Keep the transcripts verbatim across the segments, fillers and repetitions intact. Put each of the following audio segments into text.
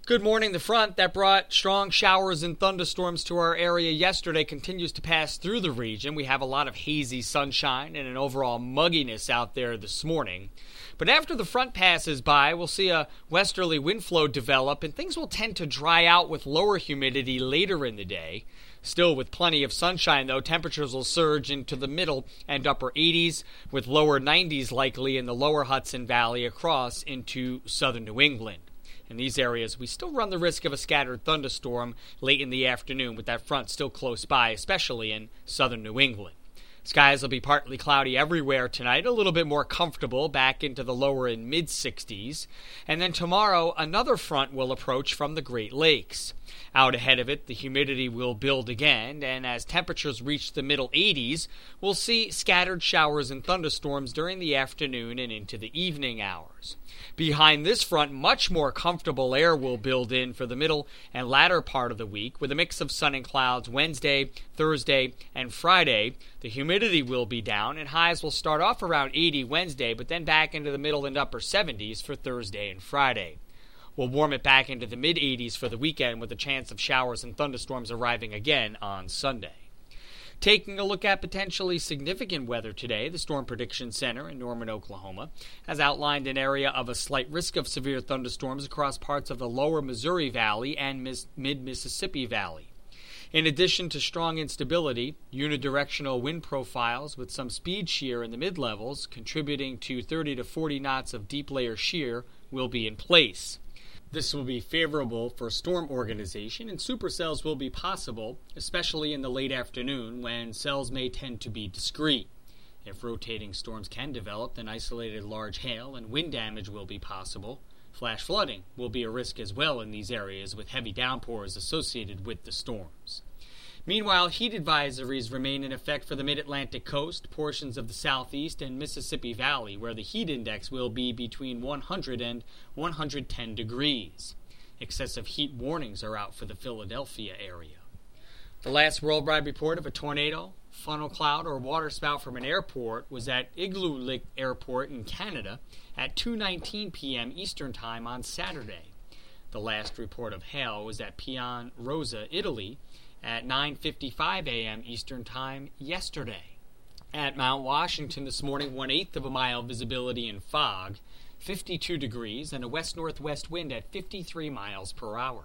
Good morning. The front that brought strong showers and thunderstorms to our area yesterday continues to pass through the region. We have a lot of hazy sunshine and an overall mugginess out there this morning. But after the front passes by, we'll see a westerly wind flow develop, and things will tend to dry out with lower humidity later in the day. Still, with plenty of sunshine, though, temperatures will surge into the middle and upper eighties, with lower nineties likely in the lower Hudson Valley across into southern New England. In these areas, we still run the risk of a scattered thunderstorm late in the afternoon, with that front still close by, especially in southern New England. Skies will be partly cloudy everywhere tonight, a little bit more comfortable, back into the lower and mid-sixties. And then tomorrow, another front will approach from the Great Lakes. Out ahead of it, the humidity will build again, and as temperatures reach the middle eighties, we'll see scattered showers and thunderstorms during the afternoon and into the evening hours. Behind this front, much more comfortable air will build in for the middle and latter part of the week, with a mix of sun and clouds Wednesday, Thursday, and Friday. The humidity will be down, and highs will start off around eighty Wednesday, but then back into the middle and upper seventies for Thursday and Friday. We'll warm it back into the mid-eighties for the weekend, with a chance of showers and thunderstorms arriving again on Sunday. Taking a look at potentially significant weather today, the Storm Prediction Center in Norman, Oklahoma, has outlined an area of a slight risk of severe thunderstorms across parts of the lower Missouri Valley and mid-Mississippi Valley. In addition to strong instability, unidirectional wind profiles with some speed shear in the mid-levels, contributing to thirty to forty knots of deep layer shear, will be in place. This will be favorable for storm organization, and supercells will be possible, especially in the late afternoon when cells may tend to be discrete. If rotating storms can develop, then isolated large hail and wind damage will be possible. Flash flooding will be a risk as well in these areas, with heavy downpours associated with the storms. Meanwhile, heat advisories remain in effect for the mid-Atlantic coast, portions of the southeast, and Mississippi Valley, where the heat index will be between one hundred and one hundred ten degrees. Excessive heat warnings are out for the Philadelphia area. The last worldwide report of a tornado, funnel cloud, or waterspout from an airport was at Igloo Airport in Canada at two nineteen p.m. Eastern Time on Saturday. The last report of hail was at Pian Rosa, Italy, at nine fifty-five a.m. Eastern Time yesterday. At Mount Washington this morning, one-eighth of a mile visibility in fog, fifty-two degrees, and a west-northwest wind at fifty-three miles per hour.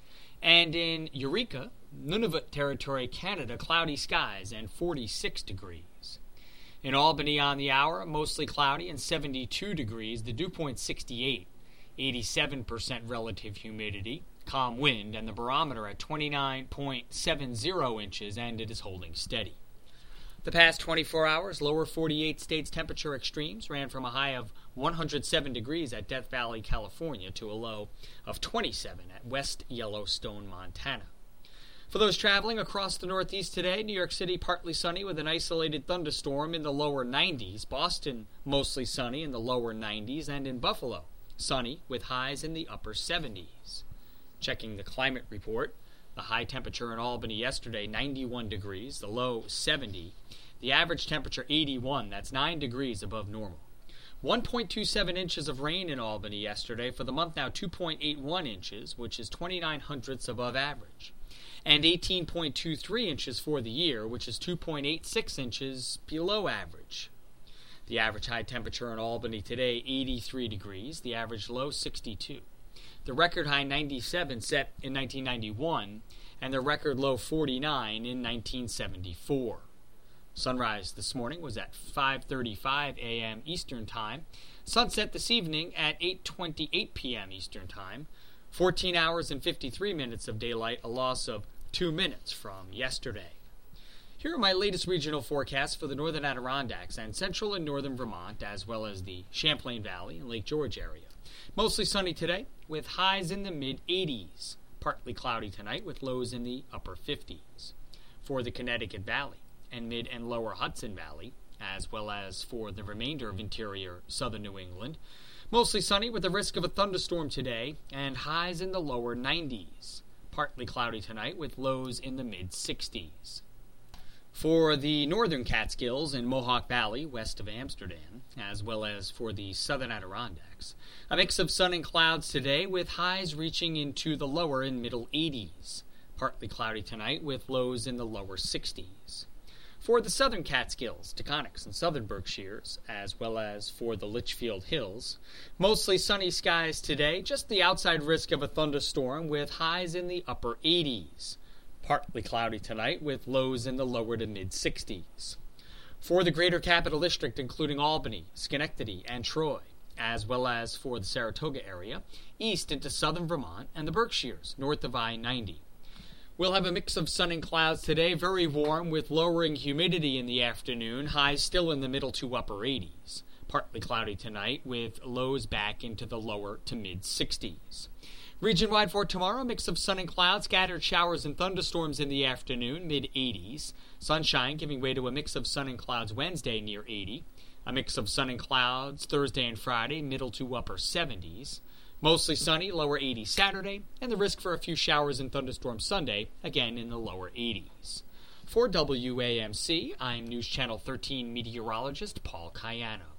And in Eureka, Nunavut Territory, Canada, cloudy skies and forty-six degrees. In Albany on the hour, mostly cloudy and seventy-two degrees, the dew point sixty-eight, eighty-seven percent relative humidity, calm wind, and the barometer at twenty-nine point seven zero inches, and it is holding steady. The past twenty-four hours, lower forty-eight states temperature extremes ran from a high of one hundred seven degrees at Death Valley, California, to a low of twenty-seven at West Yellowstone, Montana. For those traveling across the Northeast today, New York City partly sunny with an isolated thunderstorm in the lower nineties, Boston mostly sunny in the lower nineties, and in Buffalo, sunny with highs in the upper seventies. Checking the climate report, the high temperature in Albany yesterday, ninety-one degrees, the low seventy. The average temperature eighty-one, that's nine degrees above normal. one point two seven inches of rain in Albany yesterday. For the month now, two point eight one inches, which is twenty-nine hundredths above average. And eighteen point two three inches for the year, which is two point eight six inches below average. The average high temperature in Albany today, eighty-three degrees, the average low sixty-two. The record high ninety-seven set in nineteen ninety-one, and the record low forty-nine in nineteen seventy-four. Sunrise this morning was at five thirty-five a.m. Eastern Time. Sunset this evening at eight twenty-eight p.m. Eastern Time. fourteen hours and fifty-three minutes of daylight, a loss of two minutes from yesterday. Here are my latest regional forecasts for the northern Adirondacks and central and northern Vermont, as well as the Champlain Valley and Lake George area. Mostly sunny today, with highs in the mid-eighties. Partly cloudy tonight, with lows in the upper fifties. For the Connecticut Valley and mid and lower Hudson Valley, as well as for the remainder of interior southern New England, mostly sunny with the risk of a thunderstorm today, and highs in the lower nineties. Partly cloudy tonight, with lows in the mid-sixties. For the northern Catskills and Mohawk Valley west of Amsterdam, as well as for the southern Adirondacks, a mix of sun and clouds today with highs reaching into the lower and middle eighties. Partly cloudy tonight with lows in the lower sixties. For the southern Catskills, Taconics, and southern Berkshires, as well as for the Litchfield Hills, mostly sunny skies today, just the outside risk of a thunderstorm with highs in the upper eighties. Partly cloudy tonight with lows in the lower to mid-sixties. For the greater Capital District, including Albany, Schenectady, and Troy, as well as for the Saratoga area, east into southern Vermont, and the Berkshires, north of I ninety. We'll have a mix of sun and clouds today, very warm with lowering humidity in the afternoon, highs still in the middle to upper eighties. Partly cloudy tonight with lows back into the lower to mid-sixties. Region-wide for tomorrow, mix of sun and clouds, scattered showers and thunderstorms in the afternoon, mid-eighties. Sunshine giving way to a mix of sun and clouds Wednesday, near eighty. A mix of sun and clouds Thursday and Friday, middle to upper seventies. Mostly sunny, lower eighties Saturday, and the risk for a few showers and thunderstorms Sunday, again in the lower eighties. For W A M C, I'm News Channel thirteen meteorologist Paul Cayano.